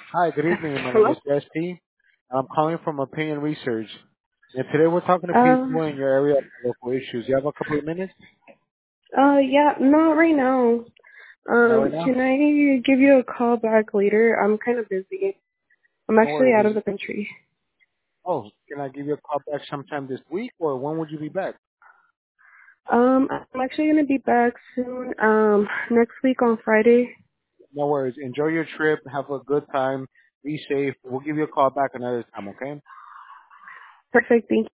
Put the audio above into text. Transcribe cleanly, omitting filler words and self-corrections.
Hi, good evening. My name Hello? is SP. I'm calling from Opinion Research. And today we're talking to Um, people in your area about local issues. You have a couple of minutes? yeah, not right now. Not right now? Can I give you a call back later? I'm kind of busy. I'm No actually worries. out of the country. Can I give you a call back sometime this week or when would you be back? I'm actually going to be back soon, next week on Friday. No worries. Enjoy your trip. Have a good time. Be safe. We'll give you a call back another time, okay? Perfect, thank